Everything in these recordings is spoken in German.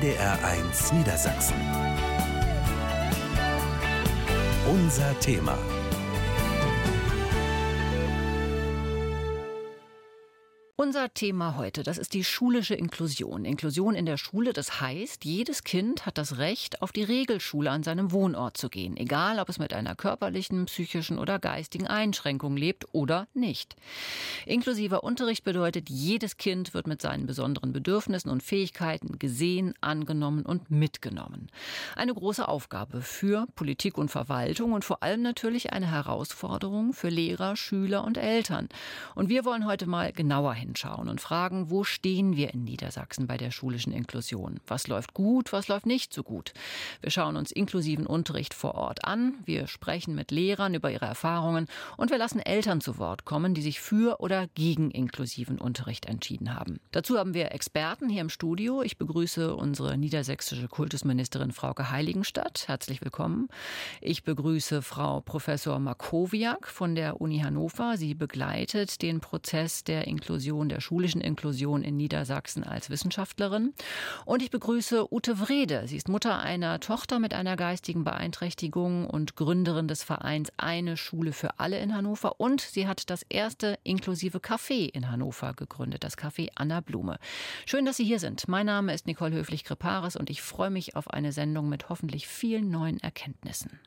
NDR1 Niedersachsen. Unser Thema. Unser Thema heute, das ist die schulische Inklusion. Inklusion in der Schule, das heißt, jedes Kind hat das Recht, auf die Regelschule an seinem Wohnort zu gehen, egal ob es mit einer körperlichen, psychischen oder geistigen Einschränkung lebt oder nicht. Inklusiver Unterricht bedeutet, jedes Kind wird mit seinen besonderen Bedürfnissen und Fähigkeiten gesehen, angenommen und mitgenommen. Eine große Aufgabe für Politik und Verwaltung und vor allem natürlich eine Herausforderung für Lehrer, Schüler und Eltern. Und wir wollen heute mal genauer hinschauen und fragen, wo stehen wir in Niedersachsen bei der schulischen Inklusion? Was läuft gut, was läuft nicht so gut? Wir schauen uns inklusiven Unterricht vor Ort an, wir sprechen mit Lehrern über ihre Erfahrungen und wir lassen Eltern zu Wort kommen, die sich für oder gegen inklusiven Unterricht entschieden haben. Dazu haben wir Experten hier im Studio. Ich begrüße unsere niedersächsische Kultusministerin Frauke Heiligenstadt. Herzlich willkommen. Ich begrüße Frau Professor Markowiak von der Uni Hannover. Sie begleitet den Prozess der Inklusion, der schulischen Inklusion in Niedersachsen als Wissenschaftlerin. Und ich begrüße Ute Wrede. Sie ist Mutter einer Tochter mit einer geistigen Beeinträchtigung und Gründerin des Vereins Eine Schule für alle in Hannover. Und sie hat das erste inklusive Café in Hannover gegründet, das Café Anna Blume. Schön, dass Sie hier sind. Mein Name ist Nicole Höflich-Kreparis und ich freue mich auf eine Sendung mit hoffentlich vielen neuen Erkenntnissen.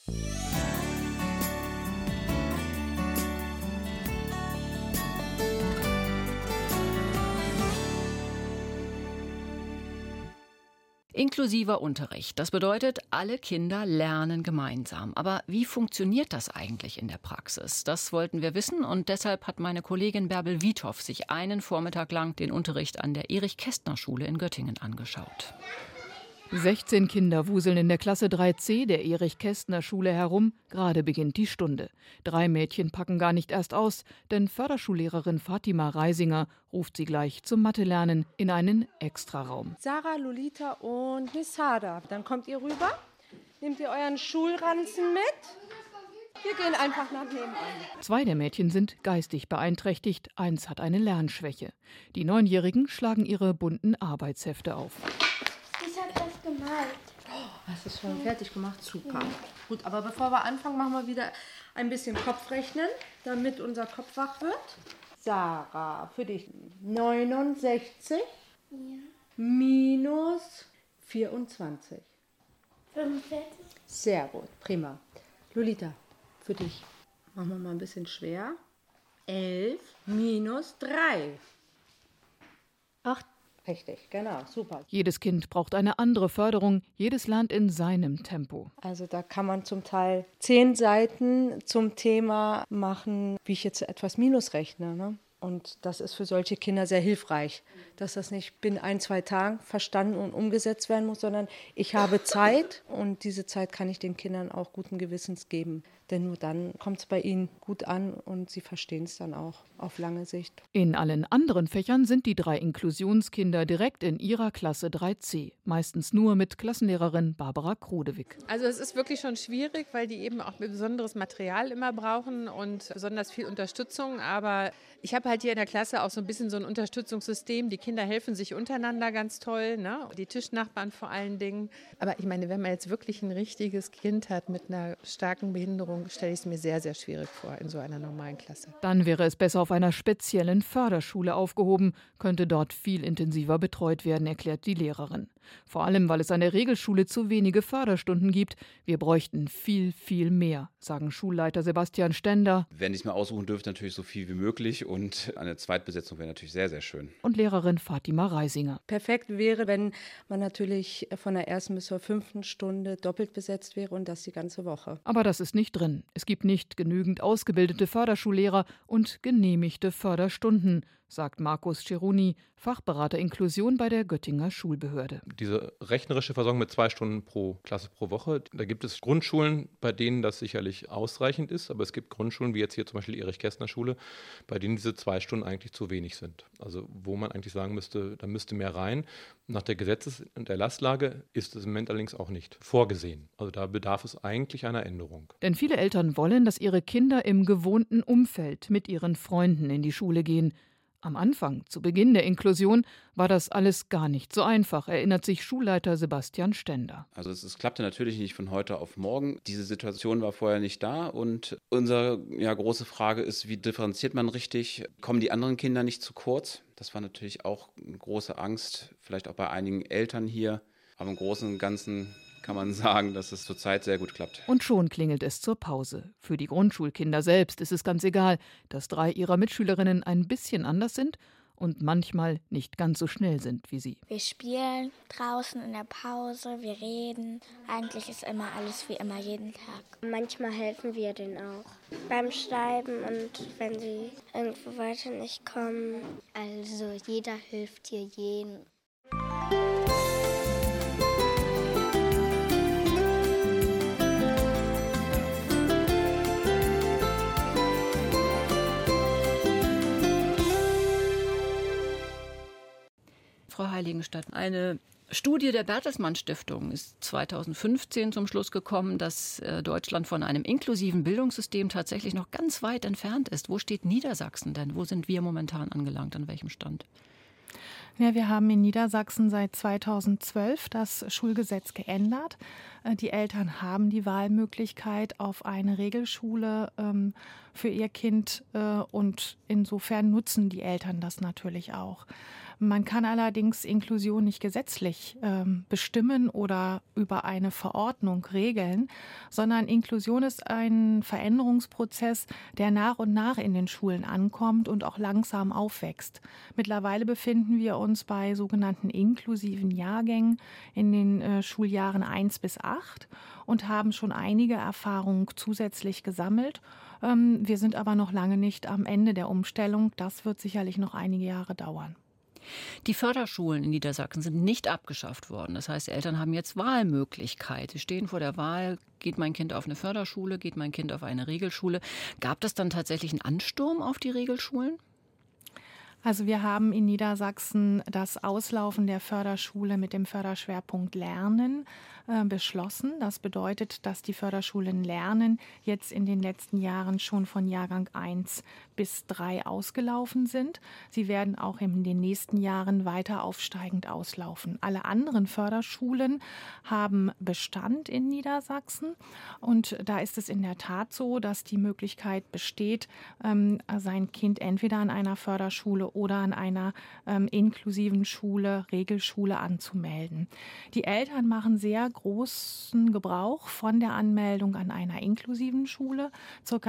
Inklusiver Unterricht. Das bedeutet, alle Kinder lernen gemeinsam. Aber wie funktioniert das eigentlich in der Praxis? Das wollten wir wissen und deshalb hat meine Kollegin Bärbel Wiethoff sich einen Vormittag lang den Unterricht an der Erich-Kästner-Schule in Göttingen angeschaut. 16 Kinder wuseln in der Klasse 3c der Erich-Kästner-Schule herum. Gerade beginnt die Stunde. 3 Mädchen packen gar nicht erst aus, denn Förderschullehrerin Fatima Reisinger ruft sie gleich zum Mathelernen in einen Extraraum. Sarah, Lolita und Miss Hada. Dann kommt ihr rüber, nehmt ihr euren Schulranzen mit. Wir gehen einfach nach nebenan. 2 der Mädchen sind geistig beeinträchtigt, 1 hat eine Lernschwäche. Die 9-Jährigen schlagen ihre bunten Arbeitshefte auf. Ich habe das gemalt. Oh, hast du es schon fertig gemacht? Super. Ja. Gut, aber bevor wir anfangen, machen wir wieder ein bisschen Kopfrechnen, damit unser Kopf wach wird. Sarah, für dich 69 minus 24. 45. Sehr gut, prima. Lolita, für dich machen wir mal ein bisschen schwer. 11 minus 3. 8. Richtig, genau, super. Jedes Kind braucht eine andere Förderung, jedes lernt in seinem Tempo. Also da kann man zum Teil 10 Seiten zum Thema machen, wie ich jetzt etwas Minus rechne, ne? Und das ist für solche Kinder sehr hilfreich, dass das nicht binnen 1-2 Tagen verstanden und umgesetzt werden muss, sondern ich habe Zeit und diese Zeit kann ich den Kindern auch guten Gewissens geben. Denn nur dann kommt es bei ihnen gut an und sie verstehen es dann auch auf lange Sicht. In allen anderen Fächern sind die 3 Inklusionskinder direkt in ihrer Klasse 3c. Meistens nur mit Klassenlehrerin Barbara Krodewig. Also es ist wirklich schon schwierig, weil die eben auch besonderes Material immer brauchen und besonders viel Unterstützung. Aber ich habe halt hier in der Klasse auch so ein bisschen so ein Unterstützungssystem. Die Kinder helfen sich untereinander ganz toll, ne? Die Tischnachbarn vor allen Dingen. Aber ich meine, wenn man jetzt wirklich ein richtiges Kind hat mit einer starken Behinderung, stelle ich es mir sehr, sehr schwierig vor in so einer normalen Klasse. Dann wäre es besser auf einer speziellen Förderschule aufgehoben, könnte dort viel intensiver betreut werden, erklärt die Lehrerin. Vor allem, weil es an der Regelschule zu wenige Förderstunden gibt. Wir bräuchten viel, viel mehr, sagen Schulleiter Sebastian Stender. Wenn ich es mir aussuchen dürfte, natürlich so viel wie möglich und eine Zweitbesetzung wäre natürlich sehr, sehr schön. Und Lehrerin Fatima Reisinger. Perfekt wäre, wenn man natürlich von der 1. bis zur 5. Stunde doppelt besetzt wäre und das die ganze Woche. Aber das ist nicht drin. Es gibt nicht genügend ausgebildete Förderschullehrer und genehmigte Förderstunden, sagt Markus Ceruni, Fachberater Inklusion bei der Göttinger Schulbehörde. Diese rechnerische Versorgung mit 2 Stunden pro Klasse pro Woche, da gibt es Grundschulen, bei denen das sicherlich ausreichend ist, aber es gibt Grundschulen, wie jetzt hier zum Beispiel die Erich-Kästner-Schule, bei denen diese 2 Stunden eigentlich zu wenig sind. Also wo man eigentlich sagen müsste, da müsste mehr rein. Nach der Gesetzes- und Erlasslage ist es im Moment allerdings auch nicht vorgesehen. Also da bedarf es eigentlich einer Änderung. Denn viele Eltern wollen, dass ihre Kinder im gewohnten Umfeld mit ihren Freunden in die Schule gehen. Am Anfang, zu Beginn der Inklusion, war das alles gar nicht so einfach, erinnert sich Schulleiter Sebastian Stender. Also es klappte natürlich nicht von heute auf morgen. Diese Situation war vorher nicht da und unsere große Frage ist, wie differenziert man richtig? Kommen die anderen Kinder nicht zu kurz? Das war natürlich auch eine große Angst, vielleicht auch bei einigen Eltern hier. Aber im Großen und Ganzen kann man sagen, dass es zurzeit sehr gut klappt. Und schon klingelt es zur Pause. Für die Grundschulkinder selbst ist es ganz egal, dass 3 ihrer Mitschülerinnen ein bisschen anders sind und manchmal nicht ganz so schnell sind wie sie. Wir spielen draußen in der Pause, wir reden. Eigentlich ist immer alles wie immer, jeden Tag. Manchmal helfen wir denen auch beim Schreiben und wenn sie irgendwo weiter nicht kommen. Also jeder hilft hier jedem. Frau Heiligenstadt, eine Studie der Bertelsmann Stiftung ist 2015 zum Schluss gekommen, dass Deutschland von einem inklusiven Bildungssystem tatsächlich noch ganz weit entfernt ist. Wo steht Niedersachsen denn? Wo sind wir momentan angelangt? An welchem Stand? Ja, wir haben in Niedersachsen seit 2012 das Schulgesetz geändert. Die Eltern haben die Wahlmöglichkeit auf eine Regelschule für ihr Kind und insofern nutzen die Eltern das natürlich auch. Man kann allerdings Inklusion nicht gesetzlich bestimmen oder über eine Verordnung regeln, sondern Inklusion ist ein Veränderungsprozess, der nach und nach in den Schulen ankommt und auch langsam aufwächst. Mittlerweile befinden wir uns bei sogenannten inklusiven Jahrgängen in den Schuljahren 1 bis 8 und haben schon einige Erfahrungen zusätzlich gesammelt. Wir sind aber noch lange nicht am Ende der Umstellung. Das wird sicherlich noch einige Jahre dauern. Die Förderschulen in Niedersachsen sind nicht abgeschafft worden. Das heißt, Eltern haben jetzt Wahlmöglichkeit. Sie stehen vor der Wahl, geht mein Kind auf eine Förderschule, geht mein Kind auf eine Regelschule. Gab es dann tatsächlich einen Ansturm auf die Regelschulen? Also wir haben in Niedersachsen das Auslaufen der Förderschule mit dem Förderschwerpunkt Lernen beschlossen. Das bedeutet, dass die Förderschulen Lernen jetzt in den letzten Jahren schon von Jahrgang 1 bis 3 ausgelaufen sind. Sie werden auch in den nächsten Jahren weiter aufsteigend auslaufen. Alle anderen Förderschulen haben Bestand in Niedersachsen und da ist es in der Tat so, dass die Möglichkeit besteht, sein Kind entweder an einer Förderschule oder an einer inklusiven Schule, Regelschule anzumelden. Die Eltern machen sehr großen Gebrauch von der Anmeldung an einer inklusiven Schule. Circa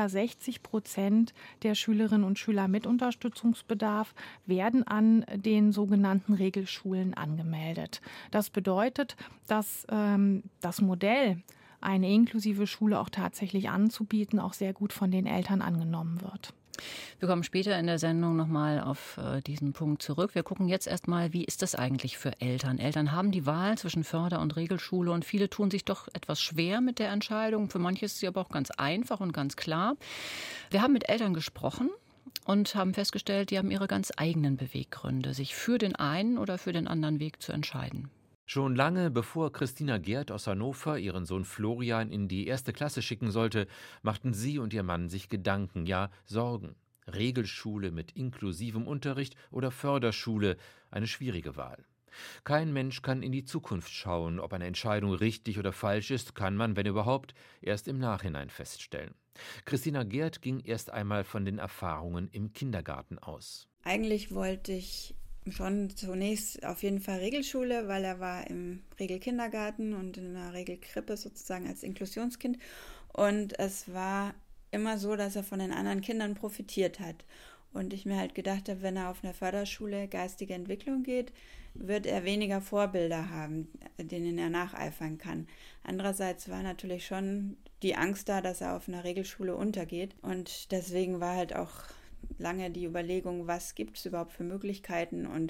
60% der Schülerinnen und Schüler mit Unterstützungsbedarf werden an den sogenannten Regelschulen angemeldet. Das bedeutet, dass das Modell, eine inklusive Schule auch tatsächlich anzubieten, auch sehr gut von den Eltern angenommen wird. Wir kommen später in der Sendung nochmal auf diesen Punkt zurück. Wir gucken jetzt erstmal, wie ist das eigentlich für Eltern? Eltern haben die Wahl zwischen Förder- und Regelschule und viele tun sich doch etwas schwer mit der Entscheidung. Für manche ist sie aber auch ganz einfach und ganz klar. Wir haben mit Eltern gesprochen und haben festgestellt, die haben ihre ganz eigenen Beweggründe, sich für den einen oder für den anderen Weg zu entscheiden. Schon lange bevor Christina Gerd aus Hannover ihren Sohn Florian in die 1. Klasse schicken sollte, machten sie und ihr Mann sich Gedanken, ja Sorgen. Regelschule mit inklusivem Unterricht oder Förderschule, eine schwierige Wahl. Kein Mensch kann in die Zukunft schauen, ob eine Entscheidung richtig oder falsch ist, kann man, wenn überhaupt, erst im Nachhinein feststellen. Christina Gerd ging erst einmal von den Erfahrungen im Kindergarten aus. Eigentlich wollte ich schon zunächst auf jeden Fall Regelschule, weil er war im Regelkindergarten und in einer Regelkrippe sozusagen als Inklusionskind. Und es war immer so, dass er von den anderen Kindern profitiert hat. Und ich mir halt gedacht habe, wenn er auf einer Förderschule geistige Entwicklung geht, wird er weniger Vorbilder haben, denen er nacheifern kann. Andererseits war natürlich schon die Angst da, dass er auf einer Regelschule untergeht. Und deswegen war halt auch lange die Überlegung, was gibt es überhaupt für Möglichkeiten, und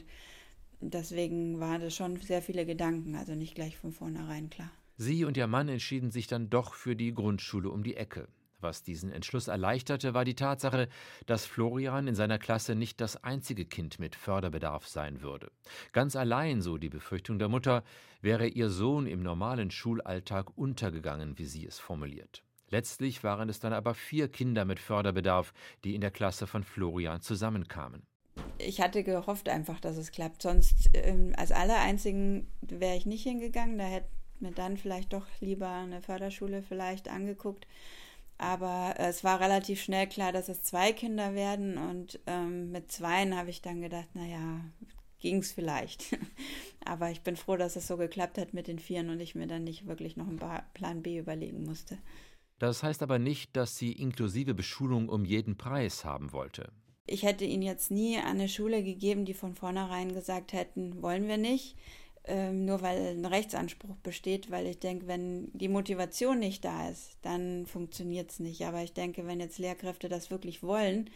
deswegen waren das schon sehr viele Gedanken, also nicht gleich von vornherein klar. Sie und ihr Mann entschieden sich dann doch für die Grundschule um die Ecke. Was diesen Entschluss erleichterte, war die Tatsache, dass Florian in seiner Klasse nicht das einzige Kind mit Förderbedarf sein würde. Ganz allein, so die Befürchtung der Mutter, wäre ihr Sohn im normalen Schulalltag untergegangen, wie sie es formuliert. Letztlich waren es dann aber 4 Kinder mit Förderbedarf, die in der Klasse von Florian zusammenkamen. Ich hatte gehofft einfach, dass es klappt. Sonst als Allereinzigen wäre ich nicht hingegangen. Da hätte mir dann vielleicht doch lieber eine Förderschule vielleicht angeguckt. Aber es war relativ schnell klar, dass es 2 Kinder werden. Und mit 2 habe ich dann gedacht, naja, ging es vielleicht. Aber ich bin froh, dass es so geklappt hat mit den 4 und ich mir dann nicht wirklich noch einen Plan B überlegen musste. Das heißt aber nicht, dass sie inklusive Beschulung um jeden Preis haben wollte. Ich hätte ihn jetzt nie an eine Schule gegeben, die von vornherein gesagt hätten, wollen wir nicht, nur weil ein Rechtsanspruch besteht, weil ich denke, wenn die Motivation nicht da ist, dann funktioniert es nicht. Aber ich denke, wenn jetzt Lehrkräfte das wirklich wollen,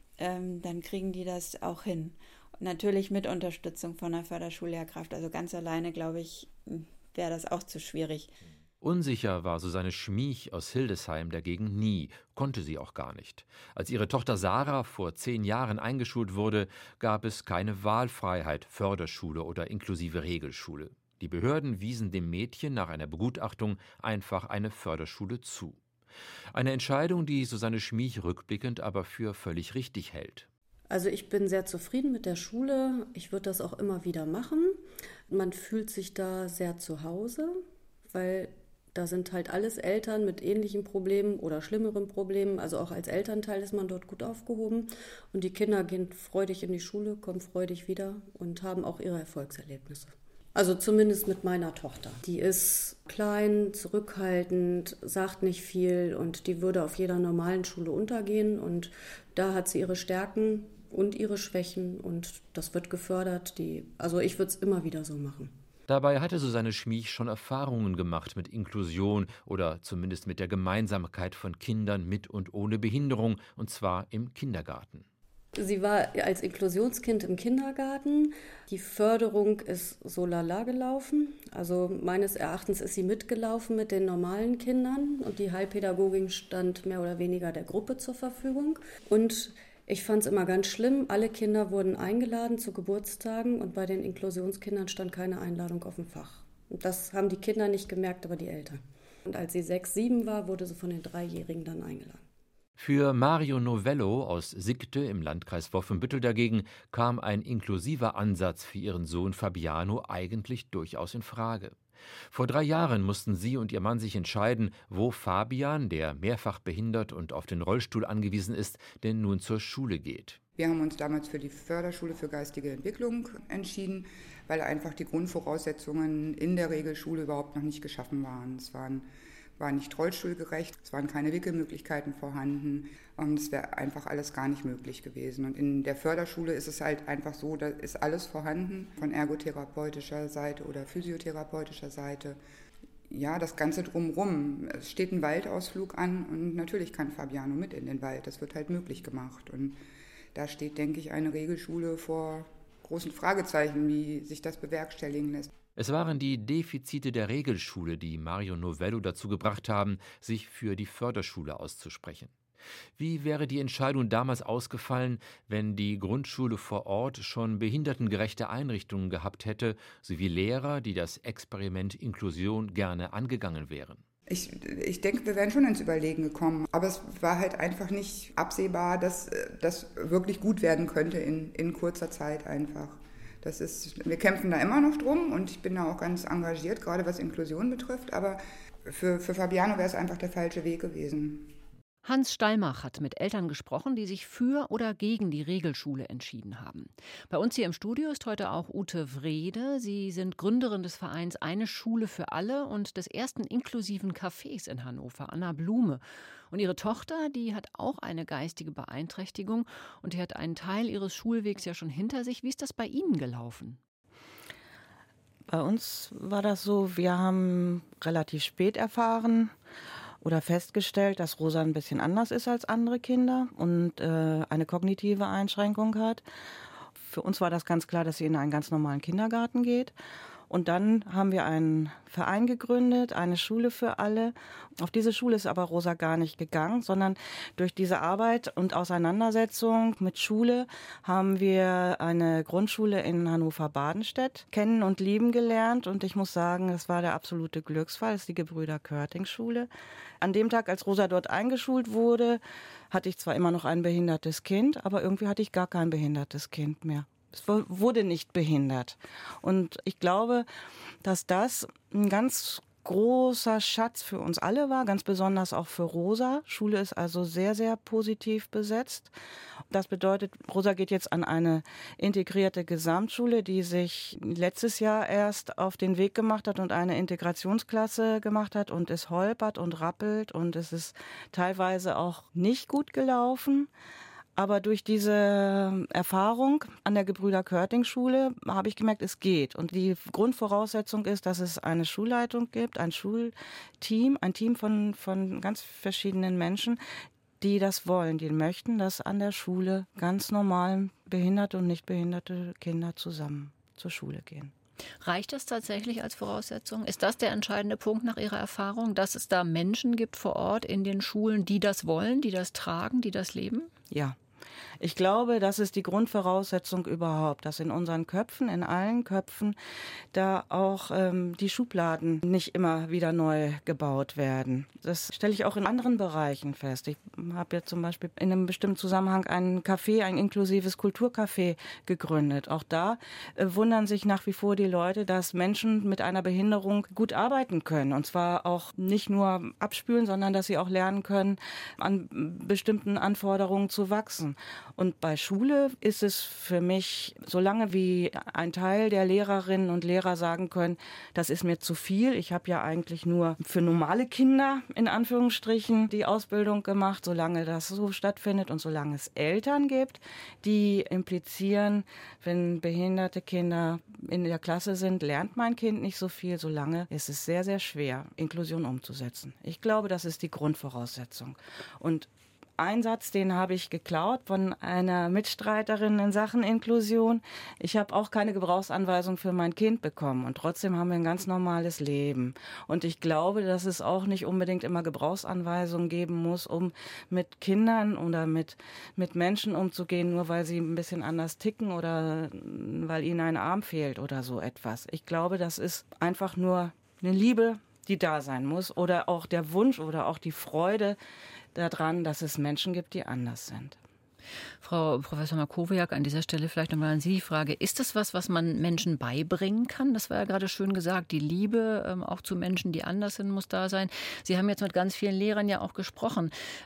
dann kriegen die das auch hin. Und natürlich mit Unterstützung von einer Förderschullehrkraft. Also ganz alleine, glaube ich, wäre das auch zu schwierig. Unsicher war Susanne Schmiech aus Hildesheim dagegen nie, konnte sie auch gar nicht. Als ihre Tochter Sarah vor 10 Jahren eingeschult wurde, gab es keine Wahlfreiheit, Förderschule oder inklusive Regelschule. Die Behörden wiesen dem Mädchen nach einer Begutachtung einfach eine Förderschule zu. Eine Entscheidung, die Susanne Schmiech rückblickend aber für völlig richtig hält. Also ich bin sehr zufrieden mit der Schule. Ich würde das auch immer wieder machen. Man fühlt sich da sehr zu Hause, weil da sind halt alles Eltern mit ähnlichen Problemen oder schlimmeren Problemen. Also auch als Elternteil ist man dort gut aufgehoben. Und die Kinder gehen freudig in die Schule, kommen freudig wieder und haben auch ihre Erfolgserlebnisse. Also zumindest mit meiner Tochter. Die ist klein, zurückhaltend, sagt nicht viel und die würde auf jeder normalen Schule untergehen. Und da hat sie ihre Stärken und ihre Schwächen und das wird gefördert. Also ich würde es immer wieder so machen. Dabei hatte Susanne Schmiech schon Erfahrungen gemacht mit Inklusion oder zumindest mit der Gemeinsamkeit von Kindern mit und ohne Behinderung, und zwar im Kindergarten. Sie war als Inklusionskind im Kindergarten. Die Förderung ist so lala gelaufen. Also meines Erachtens ist sie mitgelaufen mit den normalen Kindern und die Heilpädagogin stand mehr oder weniger der Gruppe zur Verfügung. Und ich fand es immer ganz schlimm, alle Kinder wurden eingeladen zu Geburtstagen und bei den Inklusionskindern stand keine Einladung auf dem Fach. Und das haben die Kinder nicht gemerkt, aber die Eltern. Und als sie 6, 7 war, wurde sie von den 3-Jährigen dann eingeladen. Für Mario Novello aus Sigte im Landkreis Wolfenbüttel dagegen kam ein inklusiver Ansatz für ihren Sohn Fabiano eigentlich durchaus in Frage. Vor 3 Jahren mussten sie und ihr Mann sich entscheiden, wo Fabian, der mehrfach behindert und auf den Rollstuhl angewiesen ist, denn nun zur Schule geht. Wir haben uns damals für die Förderschule für geistige Entwicklung entschieden, weil einfach die Grundvoraussetzungen in der Regelschule überhaupt noch nicht geschaffen waren. Es war nicht rollstuhlgerecht, es waren keine Wickelmöglichkeiten vorhanden und es wäre einfach alles gar nicht möglich gewesen. Und in der Förderschule ist es halt einfach so, da ist alles vorhanden, von ergotherapeutischer Seite oder physiotherapeutischer Seite. Ja, das Ganze drumherum. Es steht ein Waldausflug an und natürlich kann Fabiano mit in den Wald. Das wird halt möglich gemacht. Und da steht, denke ich, eine Regelschule vor großen Fragezeichen, wie sich das bewerkstelligen lässt. Es waren die Defizite der Regelschule, die Mario Novello dazu gebracht haben, sich für die Förderschule auszusprechen. Wie wäre die Entscheidung damals ausgefallen, wenn die Grundschule vor Ort schon behindertengerechte Einrichtungen gehabt hätte, sowie Lehrer, die das Experiment Inklusion gerne angegangen wären? Ich denke, wir wären schon ins Überlegen gekommen. Aber es war halt einfach nicht absehbar, dass das wirklich gut werden könnte in kurzer Zeit einfach. Wir kämpfen da immer noch drum und ich bin da auch ganz engagiert, gerade was Inklusion betrifft. Aber für Fabiano wäre es einfach der falsche Weg gewesen. Hans Stallmach hat mit Eltern gesprochen, die sich für oder gegen die Regelschule entschieden haben. Bei uns hier im Studio ist heute auch Ute Wrede. Sie sind Gründerin des Vereins Eine Schule für alle und des ersten inklusiven Cafés in Hannover, Anna Blume. Und ihre Tochter, die hat auch eine geistige Beeinträchtigung und die hat einen Teil ihres Schulwegs ja schon hinter sich. Wie ist das bei Ihnen gelaufen? Bei uns war das so, wir haben relativ spät erfahren oder festgestellt, dass Rosa ein bisschen anders ist als andere Kinder und eine kognitive Einschränkung hat. Für uns war das ganz klar, dass sie in einen ganz normalen Kindergarten geht. Und dann haben wir einen Verein gegründet, eine Schule für alle. Auf diese Schule ist aber Rosa gar nicht gegangen, sondern durch diese Arbeit und Auseinandersetzung mit Schule haben wir eine Grundschule in Hannover-Badenstedt kennen und lieben gelernt. Und ich muss sagen, es war der absolute Glücksfall, es ist die Gebrüder-Körting-Schule. An dem Tag, als Rosa dort eingeschult wurde, hatte ich zwar immer noch ein behindertes Kind, aber irgendwie hatte ich gar kein behindertes Kind mehr. Es wurde nicht behindert. Und ich glaube, dass das ein ganz großer Schatz für uns alle war, ganz besonders auch für Rosa. Schule ist also sehr, sehr positiv besetzt. Das bedeutet, Rosa geht jetzt an eine integrierte Gesamtschule, die sich letztes Jahr erst auf den Weg gemacht hat und eine Integrationsklasse gemacht hat, und es holpert und rappelt und es ist teilweise auch nicht gut gelaufen. Aber durch diese Erfahrung an der Gebrüder-Körting-Schule habe ich gemerkt, es geht. Und die Grundvoraussetzung ist, dass es eine Schulleitung gibt, ein Schulteam, ein Team von ganz verschiedenen Menschen, die das wollen, die möchten, dass an der Schule ganz normal behinderte und nicht behinderte Kinder zusammen zur Schule gehen. Reicht das tatsächlich als Voraussetzung? Ist das der entscheidende Punkt nach Ihrer Erfahrung, dass es da Menschen gibt vor Ort in den Schulen, die das wollen, die das tragen, die das leben? Ja. Ich glaube, das ist die Grundvoraussetzung überhaupt, dass in unseren Köpfen, in allen Köpfen, da auch die Schubladen nicht immer wieder neu gebaut werden. Das stelle ich auch in anderen Bereichen fest. Ich habe ja zum Beispiel in einem bestimmten Zusammenhang ein Café, ein inklusives Kulturcafé gegründet. Auch da wundern sich nach wie vor die Leute, dass Menschen mit einer Behinderung gut arbeiten können. Und zwar auch nicht nur abspülen, sondern dass sie auch lernen können, an bestimmten Anforderungen zu wachsen. Und bei Schule ist es für mich, solange wie ein Teil der Lehrerinnen und Lehrer sagen können, das ist mir zu viel. Ich habe ja eigentlich nur für normale Kinder, in Anführungsstrichen, die Ausbildung gemacht. Solange das so stattfindet und solange es Eltern gibt, die implizieren, wenn behinderte Kinder in der Klasse sind, lernt mein Kind nicht so viel. Solange ist es sehr, sehr schwer, Inklusion umzusetzen. Ich glaube, das ist die Grundvoraussetzung. Und ein Satz, den habe ich geklaut von einer Mitstreiterin in Sachen Inklusion. Ich habe auch keine Gebrauchsanweisung für mein Kind bekommen und trotzdem haben wir ein ganz normales Leben. Und ich glaube, dass es auch nicht unbedingt immer Gebrauchsanweisungen geben muss, um mit Kindern oder mit Menschen umzugehen, nur weil sie ein bisschen anders ticken oder weil ihnen ein Arm fehlt oder so etwas. Ich glaube, das ist einfach nur eine Liebe, die da sein muss, oder auch der Wunsch oder auch die Freude daran, dass es Menschen gibt, die anders sind. Frau Professor Markowiak, an dieser Stelle vielleicht nochmal an Sie die Frage, ist das was man Menschen beibringen kann? Das war ja gerade schön gesagt, die Liebe auch zu Menschen, die anders sind, muss da sein. Sie haben jetzt mit ganz vielen Lehrern ja auch gesprochen.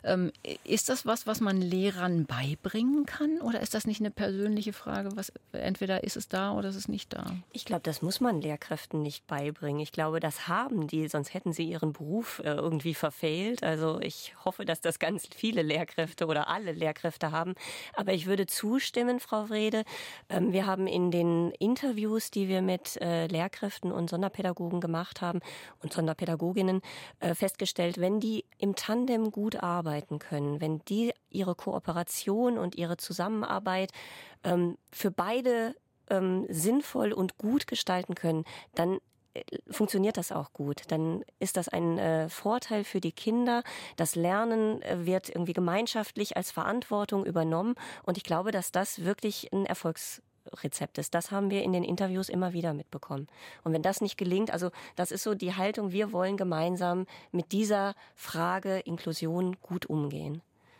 Ist das was man Lehrern beibringen kann, oder ist das nicht eine persönliche Frage? Entweder ist es da oder ist es nicht da? Ich glaube, das muss man Lehrkräften nicht beibringen. Ich glaube, das haben die, sonst hätten sie ihren Beruf irgendwie verfehlt. Also ich hoffe, dass das ganz viele Lehrkräfte oder alle Lehrkräfte haben. Aber ich würde zustimmen, Frau Wrede. Wir haben in den Interviews, die wir mit Lehrkräften und Sonderpädagogen gemacht haben und Sonderpädagoginnen, festgestellt, wenn die im Tandem gut arbeiten können, wenn die ihre Kooperation und ihre Zusammenarbeit für beide sinnvoll und gut gestalten können, dann funktioniert das auch gut. Dann ist das ein Vorteil für die Kinder. Das Lernen wird irgendwie gemeinschaftlich als Verantwortung übernommen. Und ich glaube, dass das wirklich ein Erfolgsrezept ist. Das haben wir in den Interviews immer wieder mitbekommen. Und wenn das nicht gelingt, also das ist so die Haltung, wir wollen gemeinsam mit dieser Frage Inklusion gut umgehen.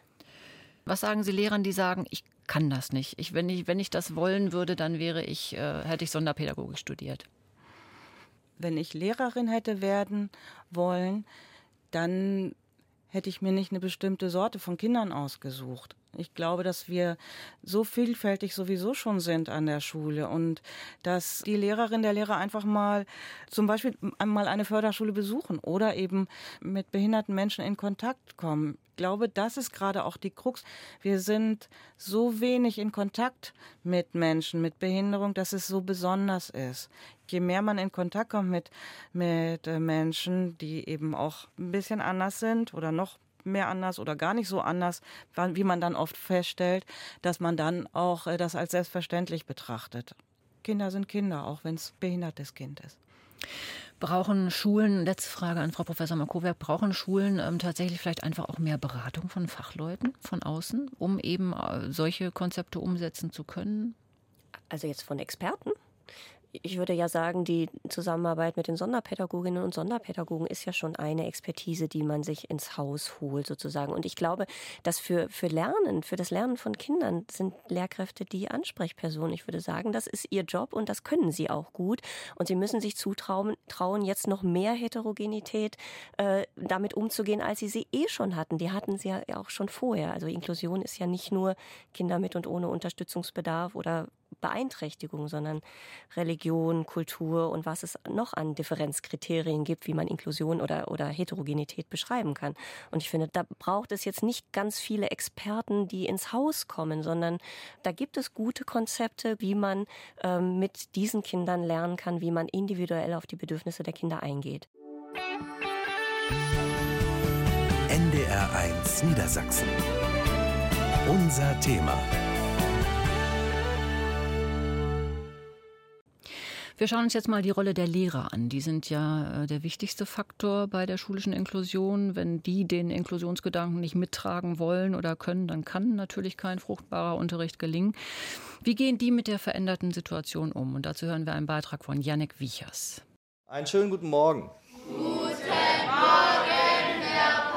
Was sagen Sie Lehrern, die sagen, ich kann das nicht. Wenn ich das wollen würde, dann hätte ich Sonderpädagogik studiert. Wenn ich Lehrerin hätte werden wollen, dann hätte ich mir nicht eine bestimmte Sorte von Kindern ausgesucht. Ich glaube, dass wir so vielfältig sowieso schon sind an der Schule und dass die Lehrerin, der Lehrer einfach mal zum Beispiel einmal eine Förderschule besuchen oder eben mit behinderten Menschen in Kontakt kommen. Ich glaube, das ist gerade auch die Krux. Wir sind so wenig in Kontakt mit Menschen mit Behinderung, dass es so besonders ist. Je mehr man in Kontakt kommt mit Menschen, die eben auch ein bisschen anders sind oder noch mehr anders oder gar nicht so anders, wie man dann oft feststellt, dass man dann auch das als selbstverständlich betrachtet. Kinder sind Kinder, auch wenn es ein behindertes Kind ist. Brauchen Schulen, letzte Frage an Frau Professor Markowerk, brauchen Schulen tatsächlich vielleicht einfach auch mehr Beratung von Fachleuten von außen, um eben solche Konzepte umsetzen zu können? Also jetzt von Experten? Ich würde ja sagen, die Zusammenarbeit mit den Sonderpädagoginnen und Sonderpädagogen ist ja schon eine Expertise, die man sich ins Haus holt sozusagen. Und ich glaube, dass für das Lernen von Kindern sind Lehrkräfte die Ansprechpersonen. Ich würde sagen, das ist ihr Job und das können sie auch gut. Und sie müssen sich zutrauen, jetzt noch mehr Heterogenität damit umzugehen, als sie schon hatten. Die hatten sie ja auch schon vorher. Also Inklusion ist ja nicht nur Kinder mit und ohne Unterstützungsbedarf oder Beeinträchtigung, sondern Religion, Kultur und was es noch an Differenzkriterien gibt, wie man Inklusion oder Heterogenität beschreiben kann. Und ich finde, da braucht es jetzt nicht ganz viele Experten, die ins Haus kommen, sondern da gibt es gute Konzepte, wie man mit diesen Kindern lernen kann, wie man individuell auf die Bedürfnisse der Kinder eingeht. NDR1 Niedersachsen. Unser Thema. Wir schauen uns jetzt mal die Rolle der Lehrer an. Die sind ja der wichtigste Faktor bei der schulischen Inklusion. Wenn die den Inklusionsgedanken nicht mittragen wollen oder können, dann kann natürlich kein fruchtbarer Unterricht gelingen. Wie gehen die mit der veränderten Situation um? Und dazu hören wir einen Beitrag von Jannik Wiechers. Einen schönen guten Morgen. Guten Morgen, Herr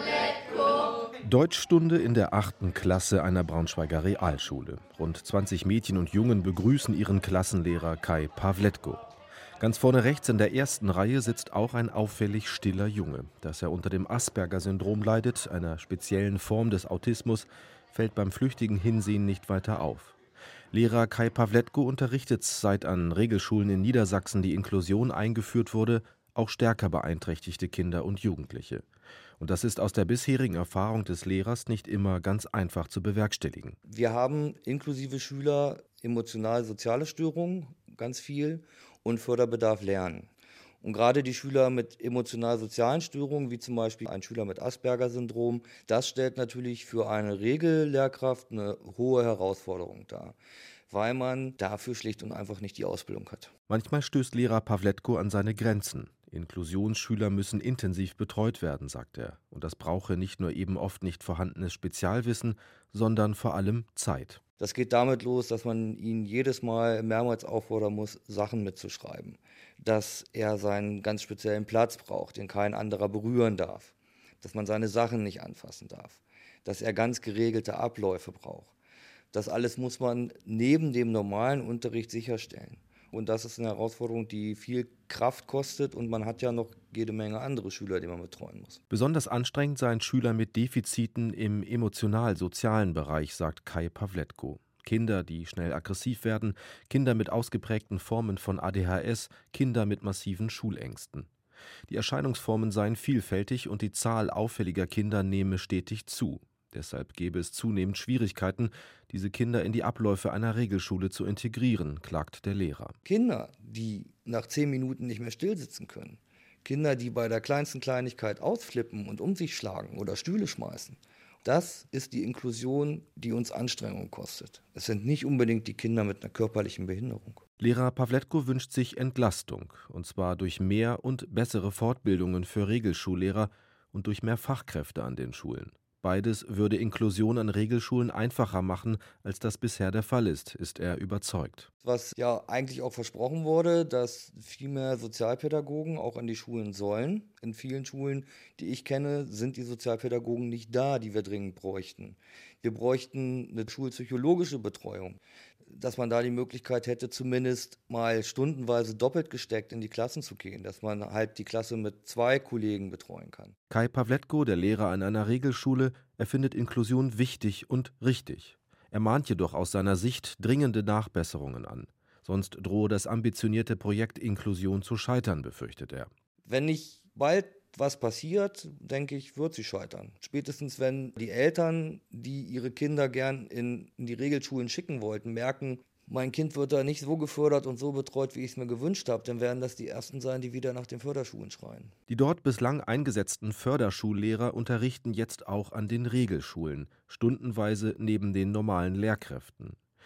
Pawletko. Deutschstunde in der 8. Klasse einer Braunschweiger Realschule. Rund 20 Mädchen und Jungen begrüßen ihren Klassenlehrer Kai Pawletko. Ganz vorne rechts in der ersten Reihe sitzt auch ein auffällig stiller Junge. Dass er unter dem Asperger-Syndrom leidet, einer speziellen Form des Autismus, fällt beim flüchtigen Hinsehen nicht weiter auf. Lehrer Kai Pawletko unterrichtet, seit an Regelschulen in Niedersachsen die Inklusion eingeführt wurde, auch stärker beeinträchtigte Kinder und Jugendliche. Und das ist aus der bisherigen Erfahrung des Lehrers nicht immer ganz einfach zu bewerkstelligen. Wir haben inklusive Schüler emotional-soziale Störungen, ganz viel, und Förderbedarf lernen. Und gerade die Schüler mit emotional-sozialen Störungen, wie zum Beispiel ein Schüler mit Asperger-Syndrom, das stellt natürlich für eine Regellehrkraft eine hohe Herausforderung dar, weil man dafür schlicht und einfach nicht die Ausbildung hat. Manchmal stößt Lehrer Pawletko an seine Grenzen. Inklusionsschüler müssen intensiv betreut werden, sagt er. Und das brauche nicht nur eben oft nicht vorhandenes Spezialwissen, sondern vor allem Zeit. Das geht damit los, dass man ihn jedes Mal mehrmals auffordern muss, Sachen mitzuschreiben. Dass er seinen ganz speziellen Platz braucht, den kein anderer berühren darf. Dass man seine Sachen nicht anfassen darf. Dass er ganz geregelte Abläufe braucht. Das alles muss man neben dem normalen Unterricht sicherstellen. Und das ist eine Herausforderung, die viel Kraft kostet, und man hat ja noch jede Menge andere Schüler, die man betreuen muss. Besonders anstrengend seien Schüler mit Defiziten im emotional-sozialen Bereich, sagt Kai Pawletko. Kinder, die schnell aggressiv werden, Kinder mit ausgeprägten Formen von ADHS, Kinder mit massiven Schulängsten. Die Erscheinungsformen seien vielfältig und die Zahl auffälliger Kinder nehme stetig zu. Deshalb gäbe es zunehmend Schwierigkeiten, diese Kinder in die Abläufe einer Regelschule zu integrieren, klagt der Lehrer. Kinder, die nach 10 Minuten nicht mehr stillsitzen können. Kinder, die bei der kleinsten Kleinigkeit ausflippen und um sich schlagen oder Stühle schmeißen. Das ist die Inklusion, die uns Anstrengung kostet. Es sind nicht unbedingt die Kinder mit einer körperlichen Behinderung. Lehrer Pawletko wünscht sich Entlastung, und zwar durch mehr und bessere Fortbildungen für Regelschullehrer und durch mehr Fachkräfte an den Schulen. Beides würde Inklusion an Regelschulen einfacher machen, als das bisher der Fall ist er überzeugt. Was ja eigentlich auch versprochen wurde, dass viel mehr Sozialpädagogen auch an die Schulen sollen. In vielen Schulen, die ich kenne, sind die Sozialpädagogen nicht da, die wir dringend bräuchten. Wir bräuchten eine schulpsychologische Betreuung. Dass man da die Möglichkeit hätte, zumindest mal stundenweise doppelt gesteckt in die Klassen zu gehen, dass man halt die Klasse mit 2 Kollegen betreuen kann. Kai Pawletko, der Lehrer an einer Regelschule, er findet Inklusion wichtig und richtig. Er mahnt jedoch aus seiner Sicht dringende Nachbesserungen an. Sonst drohe das ambitionierte Projekt Inklusion zu scheitern, befürchtet er. Wenn nicht bald was passiert, denke ich, wird sie scheitern. Spätestens wenn die Eltern, die ihre Kinder gern in die Regelschulen schicken wollten, merken, mein Kind wird da nicht so gefördert und so betreut, wie ich es mir gewünscht habe, dann werden das die Ersten sein, die wieder nach den Förderschulen schreien. Die dort bislang eingesetzten Förderschullehrer unterrichten jetzt auch an den Regelschulen, stundenweise neben den normalen Lehrkräften.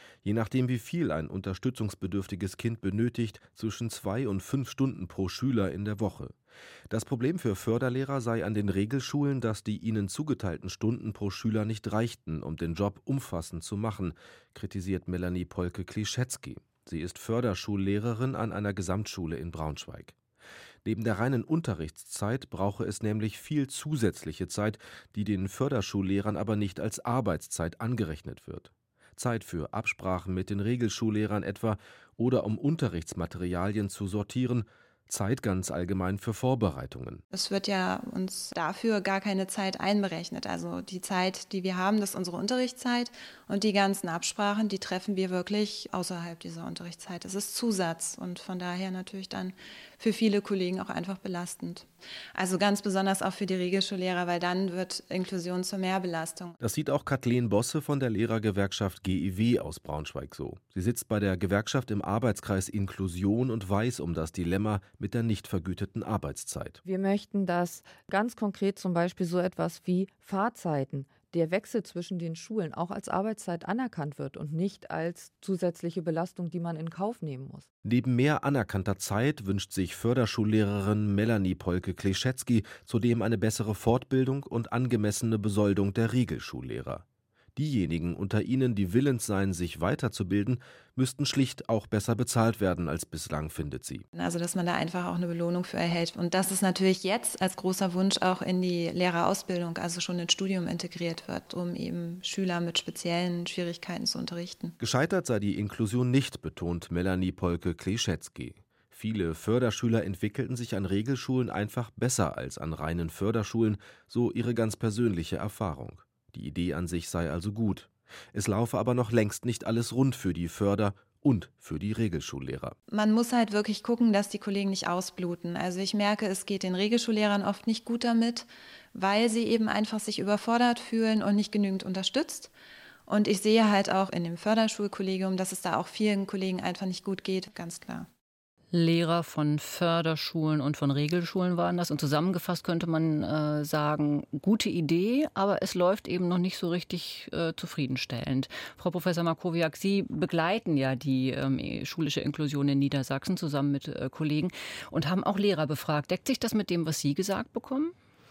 Je nachdem, wie viel ein unterstützungsbedürftiges Kind benötigt, zwischen 2 und 5 Stunden pro Schüler in der Woche. Das Problem für Förderlehrer sei an den Regelschulen, dass die ihnen zugeteilten Stunden pro Schüler nicht reichten, um den Job umfassend zu machen, kritisiert Melanie Polke-Klischetzky. Sie ist Förderschullehrerin an einer Gesamtschule in Braunschweig. Neben der reinen Unterrichtszeit brauche es nämlich viel zusätzliche Zeit, die den Förderschullehrern aber nicht als Arbeitszeit angerechnet wird. Zeit für Absprachen mit den Regelschullehrern etwa oder um Unterrichtsmaterialien zu sortieren, Zeit ganz allgemein für Vorbereitungen. Es wird ja uns dafür gar keine Zeit einberechnet. Also die Zeit, die wir haben, das ist unsere Unterrichtszeit und die ganzen Absprachen, die treffen wir wirklich außerhalb dieser Unterrichtszeit. Das ist Zusatz und von daher natürlich dann für viele Kollegen auch einfach belastend. Also ganz besonders auch für die Regelschullehrer, weil dann wird Inklusion zur Mehrbelastung. Das sieht auch Kathleen Bosse von der Lehrergewerkschaft GEW aus Braunschweig so. Sie sitzt bei der Gewerkschaft im Arbeitskreis Inklusion und weiß um das Dilemma mit der nicht vergüteten Arbeitszeit. Wir möchten, dass ganz konkret zum Beispiel so etwas wie Fahrzeiten, der Wechsel zwischen den Schulen auch als Arbeitszeit anerkannt wird und nicht als zusätzliche Belastung, die man in Kauf nehmen muss. Neben mehr anerkannter Zeit wünscht sich Förderschullehrerin Melanie Polke-Klischetzky zudem eine bessere Fortbildung und angemessene Besoldung der Regelschullehrer. Diejenigen unter ihnen, die willens seien, sich weiterzubilden, müssten schlicht auch besser bezahlt werden als bislang, findet sie. Also dass man da einfach auch eine Belohnung für erhält. Und dass es natürlich jetzt als großer Wunsch auch in die Lehrerausbildung, also schon ins Studium integriert wird, um eben Schüler mit speziellen Schwierigkeiten zu unterrichten. Gescheitert sei die Inklusion nicht, betont Melanie Polke-Klischetzky. Viele Förderschüler entwickelten sich an Regelschulen einfach besser als an reinen Förderschulen, so ihre ganz persönliche Erfahrung. Die Idee an sich sei also gut. Es laufe aber noch längst nicht alles rund für die Förder- und für die Regelschullehrer. Man muss halt wirklich gucken, dass die Kollegen nicht ausbluten. Also ich merke, es geht den Regelschullehrern oft nicht gut damit, weil sie eben einfach sich überfordert fühlen und nicht genügend unterstützt. Und ich sehe halt auch in dem Förderschulkollegium, dass es da auch vielen Kollegen einfach nicht gut geht, ganz klar. Lehrer von Förderschulen und von Regelschulen waren das. Und zusammengefasst könnte man sagen, gute Idee, aber es läuft eben noch nicht so richtig zufriedenstellend. Frau Professor Markowiak, Sie begleiten ja die schulische Inklusion in Niedersachsen zusammen mit Kollegen und haben auch Lehrer befragt. Deckt sich das mit dem, was Sie gesagt bekommen?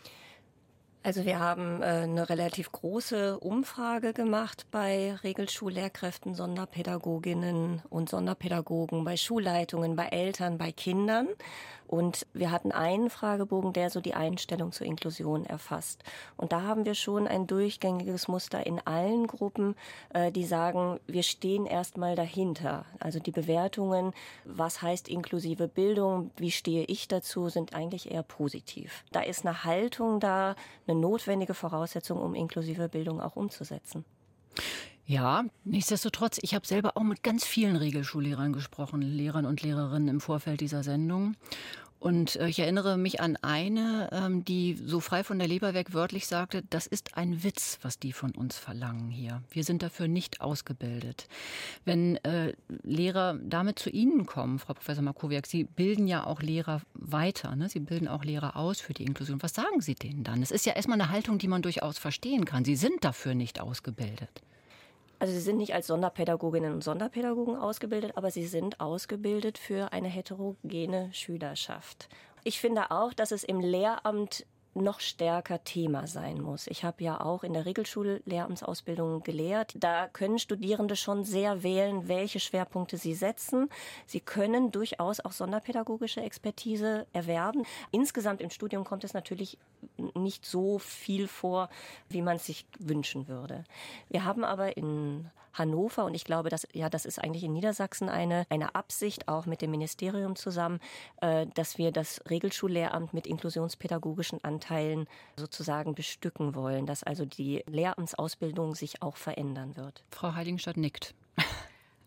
Also wir haben eine relativ große Umfrage gemacht bei Regelschullehrkräften, Sonderpädagoginnen und Sonderpädagogen, bei Schulleitungen, bei Eltern, bei Kindern. Und wir hatten einen Fragebogen, der so die Einstellung zur Inklusion erfasst. Und da haben wir schon ein durchgängiges Muster in allen Gruppen, die sagen, wir stehen erstmal dahinter. Also die Bewertungen, was heißt inklusive Bildung, wie stehe ich dazu, sind eigentlich eher positiv. Da ist eine Haltung da, eine notwendige Voraussetzung, um inklusive Bildung auch umzusetzen. Ja, nichtsdestotrotz, ich habe selber auch mit ganz vielen Regelschullehrern gesprochen, Lehrern und Lehrerinnen im Vorfeld dieser Sendung. Und ich erinnere mich an eine, die so frei von der Leber weg wörtlich sagte, das ist ein Witz, was die von uns verlangen hier. Wir sind dafür nicht ausgebildet. Wenn Lehrer damit zu Ihnen kommen, Frau Professor Markowiak, Sie bilden ja auch Lehrer weiter, ne? Sie bilden auch Lehrer aus für die Inklusion. Was sagen Sie denen dann? Es ist ja erstmal eine Haltung, die man durchaus verstehen kann. Sie sind dafür nicht ausgebildet. Also sie sind nicht als Sonderpädagoginnen und Sonderpädagogen ausgebildet, aber sie sind ausgebildet für eine heterogene Schülerschaft. Ich finde auch, dass es im Lehramt noch stärker Thema sein muss. Ich habe ja auch in der Regelschullehramtsausbildung gelehrt. Da können Studierende schon sehr wählen, welche Schwerpunkte sie setzen. Sie können durchaus auch sonderpädagogische Expertise erwerben. Insgesamt im Studium kommt es natürlich nicht so viel vor, wie man es sich wünschen würde. Wir haben aber in Hannover, und ich glaube, das ist eigentlich in Niedersachsen eine Absicht, auch mit dem Ministerium zusammen, dass wir das Regelschullehramt mit inklusionspädagogischen Anteilen sozusagen bestücken wollen, dass also die Lehramtsausbildung sich auch verändern wird. Frau Heiligenstadt nickt.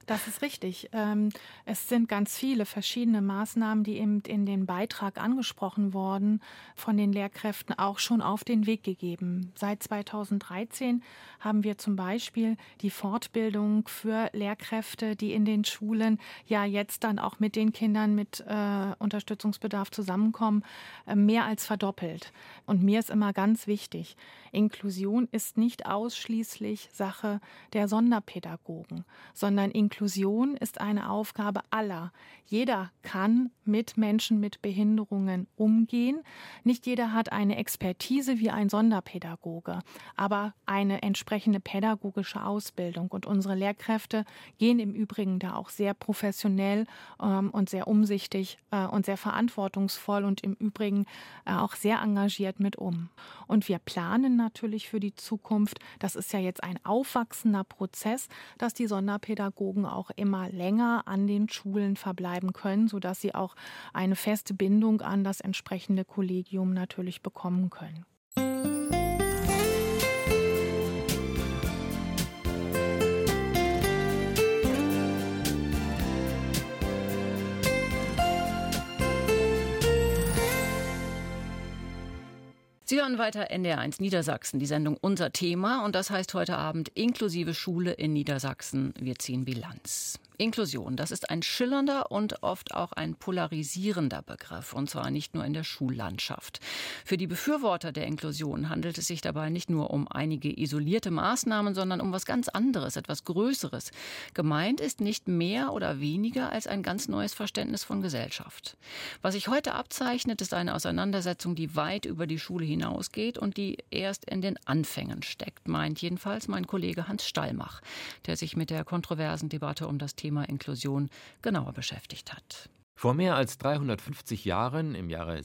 Das ist richtig. Es sind ganz viele verschiedene Maßnahmen, die eben in den Beitrag angesprochen wurden, von den Lehrkräften auch schon auf den Weg gegeben. Seit 2013 haben wir zum Beispiel die Fortbildung für Lehrkräfte, die in den Schulen ja jetzt dann auch mit den Kindern mit Unterstützungsbedarf zusammenkommen, mehr als verdoppelt. Und mir ist immer ganz wichtig, Inklusion ist nicht ausschließlich Sache der Sonderpädagogen, sondern Inklusion ist eine Aufgabe aller. Jeder kann mit Menschen mit Behinderungen umgehen. Nicht jeder hat eine Expertise wie ein Sonderpädagoge, aber eine entsprechende pädagogische Ausbildung. Und unsere Lehrkräfte gehen im Übrigen da auch sehr professionell und sehr umsichtig und sehr verantwortungsvoll und im Übrigen auch sehr engagiert mit um. Und wir planen natürlich für die Zukunft, das ist ja jetzt ein aufwachsender Prozess, dass die Sonderpädagogen auch immer länger an den Schulen verbleiben können, sodass sie auch eine feste Bindung an das entsprechende Kollegium natürlich bekommen können. Sie hören weiter NDR1 Niedersachsen, die Sendung Unser Thema. Und das heißt heute Abend inklusive Schule in Niedersachsen. Wir ziehen Bilanz. Inklusion, das ist ein schillernder und oft auch ein polarisierender Begriff, und zwar nicht nur in der Schullandschaft. Für die Befürworter der Inklusion handelt es sich dabei nicht nur um einige isolierte Maßnahmen, sondern um was ganz anderes, etwas Größeres. Gemeint ist nicht mehr oder weniger als ein ganz neues Verständnis von Gesellschaft. Was sich heute abzeichnet, ist eine Auseinandersetzung, die weit über die Schule hinausgeht und die erst in den Anfängen steckt, meint jedenfalls mein Kollege Hans Stallmach, der sich mit der kontroversen Debatte um das Thema Inklusion genauer beschäftigt hat. Vor mehr als 350 Jahren, im Jahre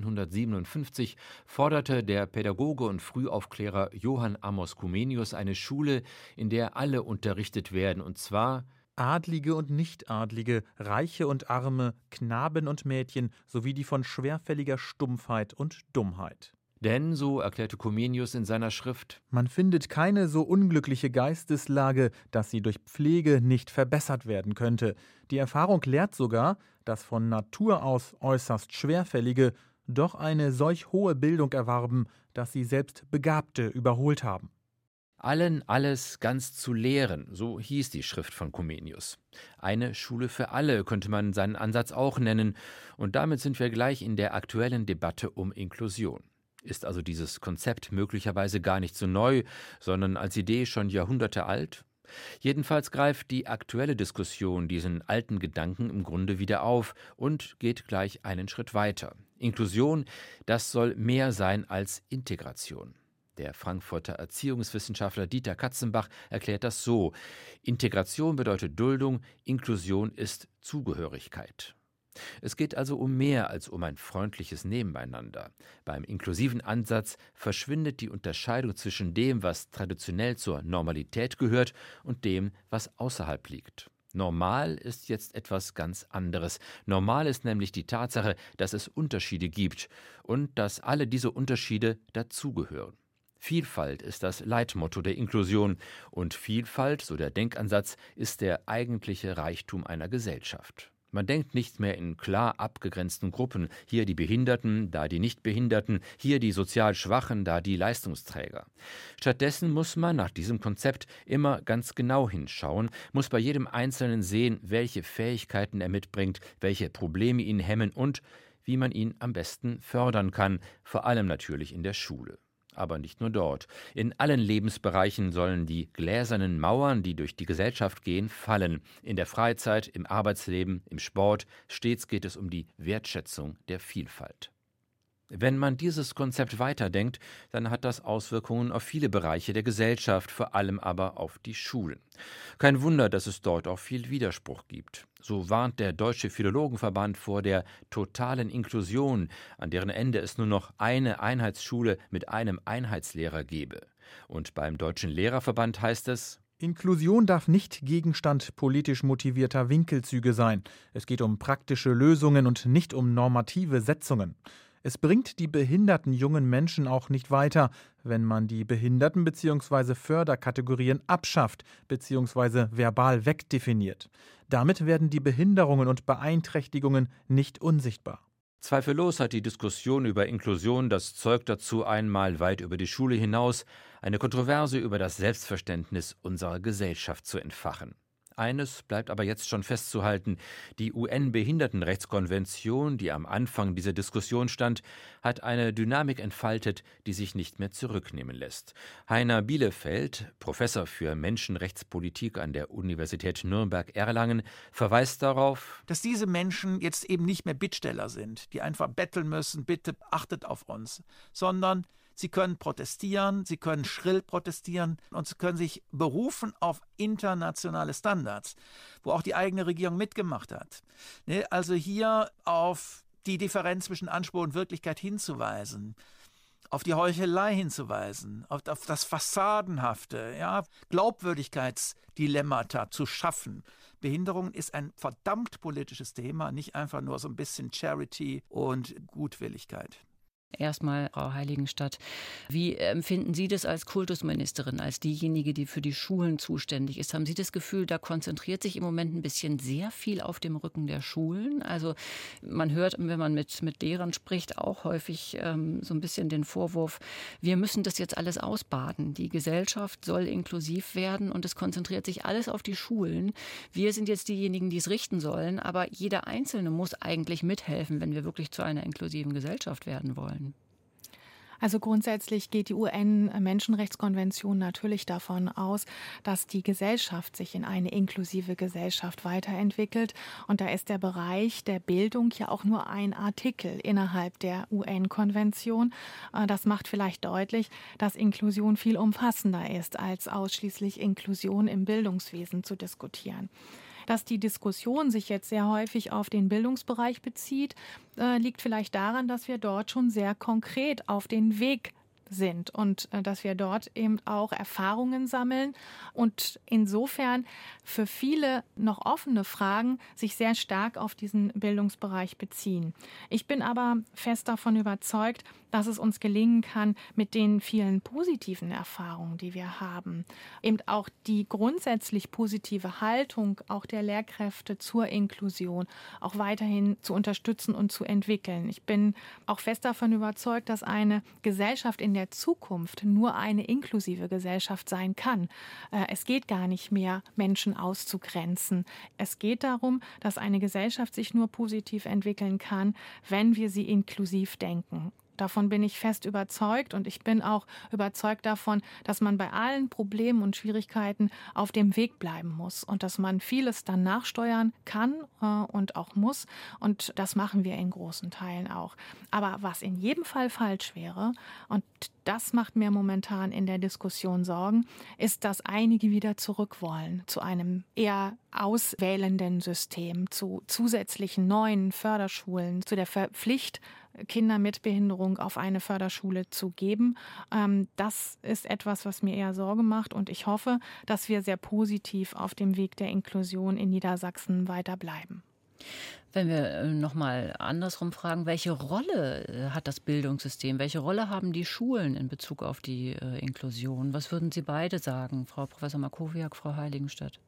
1657, forderte der Pädagoge und Frühaufklärer Johann Amos Comenius eine Schule, in der alle unterrichtet werden, und zwar Adlige und Nichtadlige, Reiche und Arme, Knaben und Mädchen sowie die von schwerfälliger Stumpfheit und Dummheit. Denn, so erklärte Comenius in seiner Schrift, man findet keine so unglückliche Geisteslage, dass sie durch Pflege nicht verbessert werden könnte. Die Erfahrung lehrt sogar, dass von Natur aus äußerst Schwerfällige doch eine solch hohe Bildung erwarben, dass sie selbst Begabte überholt haben. Allen alles ganz zu lehren, so hieß die Schrift von Comenius. Eine Schule für alle könnte man seinen Ansatz auch nennen. Und damit sind wir gleich in der aktuellen Debatte um Inklusion. Ist also dieses Konzept möglicherweise gar nicht so neu, sondern als Idee schon Jahrhunderte alt? Jedenfalls greift die aktuelle Diskussion diesen alten Gedanken im Grunde wieder auf und geht gleich einen Schritt weiter. Inklusion, das soll mehr sein als Integration. Der Frankfurter Erziehungswissenschaftler Dieter Katzenbach erklärt das so: Integration bedeutet Duldung, Inklusion ist Zugehörigkeit. Es geht also um mehr als um ein freundliches Nebeneinander. Beim inklusiven Ansatz verschwindet die Unterscheidung zwischen dem, was traditionell zur Normalität gehört, und dem, was außerhalb liegt. Normal ist jetzt etwas ganz anderes. Normal ist nämlich die Tatsache, dass es Unterschiede gibt und dass alle diese Unterschiede dazugehören. Vielfalt ist das Leitmotto der Inklusion, und Vielfalt, so der Denkansatz, ist der eigentliche Reichtum einer Gesellschaft. Man denkt nicht mehr in klar abgegrenzten Gruppen, hier die Behinderten, da die Nichtbehinderten, hier die sozial Schwachen, da die Leistungsträger. Stattdessen muss man nach diesem Konzept immer ganz genau hinschauen, muss bei jedem Einzelnen sehen, welche Fähigkeiten er mitbringt, welche Probleme ihn hemmen und wie man ihn am besten fördern kann, vor allem natürlich in der Schule. Aber nicht nur dort. In allen Lebensbereichen sollen die gläsernen Mauern, die durch die Gesellschaft gehen, fallen. In der Freizeit, im Arbeitsleben, im Sport. Stets geht es um die Wertschätzung der Vielfalt. Wenn man dieses Konzept weiterdenkt, dann hat das Auswirkungen auf viele Bereiche der Gesellschaft, vor allem aber auf die Schulen. Kein Wunder, dass es dort auch viel Widerspruch gibt. So warnt der Deutsche Philologenverband vor der totalen Inklusion, an deren Ende es nur noch eine Einheitsschule mit einem Einheitslehrer gebe. Und beim Deutschen Lehrerverband heißt es: Inklusion darf nicht Gegenstand politisch motivierter Winkelzüge sein. Es geht um praktische Lösungen und nicht um normative Setzungen. Es bringt die behinderten jungen Menschen auch nicht weiter, wenn man die Behinderten bzw. Förderkategorien abschafft bzw. verbal wegdefiniert. Damit werden die Behinderungen und Beeinträchtigungen nicht unsichtbar. Zweifellos hat die Diskussion über Inklusion das Zeug dazu, einmal weit über die Schule hinaus eine Kontroverse über das Selbstverständnis unserer Gesellschaft zu entfachen. Eines bleibt aber jetzt schon festzuhalten: Die UN-Behindertenrechtskonvention, die am Anfang dieser Diskussion stand, hat eine Dynamik entfaltet, die sich nicht mehr zurücknehmen lässt. Heiner Bielefeld, Professor für Menschenrechtspolitik an der Universität Nürnberg-Erlangen, verweist darauf, dass diese Menschen jetzt eben nicht mehr Bittsteller sind, die einfach betteln müssen, bitte achtet auf uns, sondern sie können protestieren, sie können schrill protestieren und sie können sich berufen auf internationale Standards, wo auch die eigene Regierung mitgemacht hat. Also hier auf die Differenz zwischen Anspruch und Wirklichkeit hinzuweisen, auf die Heuchelei hinzuweisen, auf das Fassadenhafte, Glaubwürdigkeitsdilemmata zu schaffen. Behinderung ist ein verdammt politisches Thema, nicht einfach nur so ein bisschen Charity und Gutwilligkeit. Erstmal, Frau Heiligenstadt, wie empfinden Sie das als Kultusministerin, als diejenige, die für die Schulen zuständig ist? Haben Sie das Gefühl, da konzentriert sich im Moment ein bisschen sehr viel auf dem Rücken der Schulen? Also man hört, wenn man mit Lehrern spricht, auch häufig so ein bisschen den Vorwurf, wir müssen das jetzt alles ausbaden. Die Gesellschaft soll inklusiv werden und es konzentriert sich alles auf die Schulen. Wir sind jetzt diejenigen, die es richten sollen, aber jeder Einzelne muss eigentlich mithelfen, wenn wir wirklich zu einer inklusiven Gesellschaft werden wollen. Also grundsätzlich geht die UN-Menschenrechtskonvention natürlich davon aus, dass die Gesellschaft sich in eine inklusive Gesellschaft weiterentwickelt. Und da ist der Bereich der Bildung ja auch nur ein Artikel innerhalb der UN-Konvention. Das macht vielleicht deutlich, dass Inklusion viel umfassender ist, als ausschließlich Inklusion im Bildungswesen zu diskutieren. Dass die Diskussion sich jetzt sehr häufig auf den Bildungsbereich bezieht, liegt vielleicht daran, dass wir dort schon sehr konkret auf den Weg sind und dass wir dort eben auch Erfahrungen sammeln und insofern für viele noch offene Fragen sich sehr stark auf diesen Bildungsbereich beziehen. Ich bin aber fest davon überzeugt, dass es uns gelingen kann, mit den vielen positiven Erfahrungen, die wir haben, eben auch die grundsätzlich positive Haltung auch der Lehrkräfte zur Inklusion auch weiterhin zu unterstützen und zu entwickeln. Ich bin auch fest davon überzeugt, dass eine Gesellschaft in der Zukunft nur eine inklusive Gesellschaft sein kann. Es geht gar nicht mehr, Menschen auszugrenzen. Es geht darum, dass eine Gesellschaft sich nur positiv entwickeln kann, wenn wir sie inklusiv denken. Davon bin ich fest überzeugt und ich bin auch überzeugt davon, dass man bei allen Problemen und Schwierigkeiten auf dem Weg bleiben muss und dass man vieles dann nachsteuern kann und auch muss und das machen wir in großen Teilen auch. Aber was in jedem Fall falsch wäre und das macht mir momentan in der Diskussion Sorgen, ist, dass einige wieder zurück wollen zu einem eher auswählenden System, zu zusätzlichen neuen Förderschulen, zu der Pflicht, Kinder mit Behinderung auf eine Förderschule zu geben. Das ist etwas, was mir eher Sorge macht und ich hoffe, dass wir sehr positiv auf dem Weg der Inklusion in Niedersachsen weiterbleiben. Wenn wir nochmal andersrum fragen, welche Rolle hat das Bildungssystem, welche Rolle haben die Schulen in Bezug auf die Inklusion? Was würden Sie beide sagen, Frau Professor Markowiak, Frau Heiligenstadt?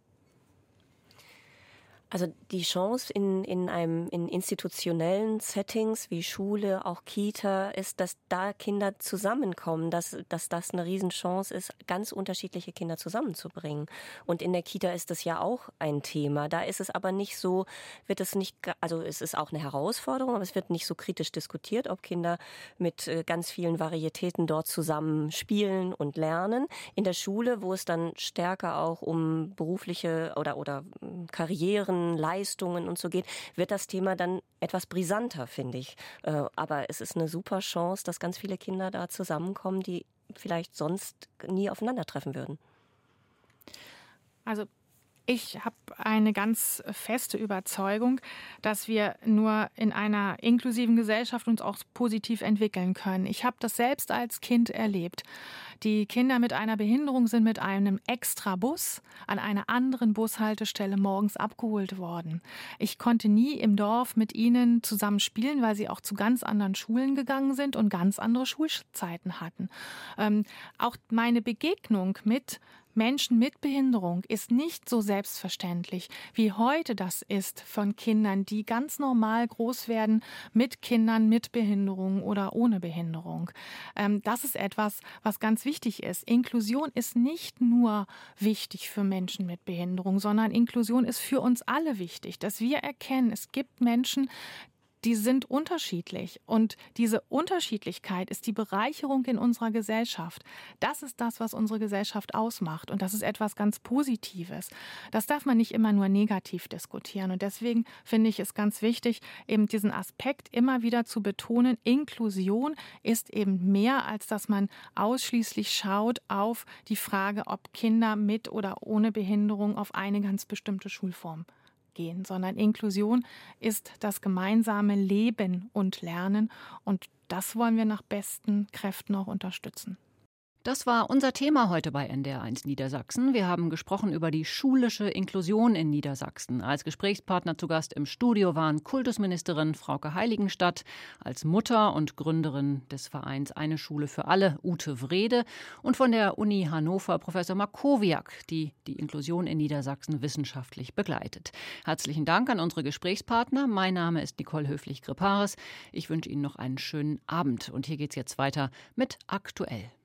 Also die Chance in institutionellen Settings wie Schule, auch Kita, ist, dass da Kinder zusammenkommen, dass das eine Riesenchance ist, ganz unterschiedliche Kinder zusammenzubringen. Und in der Kita ist das ja auch ein Thema. Da ist es aber nicht so, also es ist auch eine Herausforderung, aber es wird nicht so kritisch diskutiert, ob Kinder mit ganz vielen Varietäten dort zusammen spielen und lernen. In der Schule, wo es dann stärker auch um berufliche oder Karrieren, Leistungen und so geht, wird das Thema dann etwas brisanter, finde ich. Aber es ist eine super Chance, dass ganz viele Kinder da zusammenkommen, die vielleicht sonst nie aufeinandertreffen würden. Also ich habe eine ganz feste Überzeugung, dass wir nur in einer inklusiven Gesellschaft uns auch positiv entwickeln können. Ich habe das selbst als Kind erlebt. Die Kinder mit einer Behinderung sind mit einem Extrabus an einer anderen Bushaltestelle morgens abgeholt worden. Ich konnte nie im Dorf mit ihnen zusammen spielen, weil sie auch zu ganz anderen Schulen gegangen sind und ganz andere Schulzeiten hatten. Auch meine Begegnung mit Menschen mit Behinderung ist nicht so selbstverständlich, wie heute das ist von Kindern, die ganz normal groß werden mit Kindern mit Behinderung oder ohne Behinderung. Das ist etwas, was ganz wichtig ist. Inklusion ist nicht nur wichtig für Menschen mit Behinderung, sondern Inklusion ist für uns alle wichtig, dass wir erkennen, es gibt Menschen, die sind unterschiedlich und diese Unterschiedlichkeit ist die Bereicherung in unserer Gesellschaft. Das ist das, was unsere Gesellschaft ausmacht und das ist etwas ganz Positives. Das darf man nicht immer nur negativ diskutieren und deswegen finde ich es ganz wichtig, eben diesen Aspekt immer wieder zu betonen. Inklusion ist eben mehr, als dass man ausschließlich schaut auf die Frage, ob Kinder mit oder ohne Behinderung auf eine ganz bestimmte Schulform gehen, sondern Inklusion ist das gemeinsame Leben und Lernen und das wollen wir nach besten Kräften auch unterstützen. Das war unser Thema heute bei NDR1 Niedersachsen. Wir haben gesprochen über die schulische Inklusion in Niedersachsen. Als Gesprächspartner zu Gast im Studio waren Kultusministerin Frauke Heiligenstadt, als Mutter und Gründerin des Vereins Eine Schule für alle, Ute Wrede, und von der Uni Hannover Professor Markowiak, die die Inklusion in Niedersachsen wissenschaftlich begleitet. Herzlichen Dank an unsere Gesprächspartner. Mein Name ist Nicole Höflich-Gripares. Ich wünsche Ihnen noch einen schönen Abend. Und hier geht es jetzt weiter mit Aktuell.